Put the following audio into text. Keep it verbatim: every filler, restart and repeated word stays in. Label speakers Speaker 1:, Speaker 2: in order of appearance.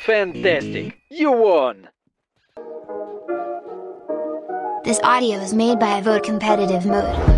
Speaker 1: Fantastic! You won!
Speaker 2: This audio is made by iVote Competitive Mode.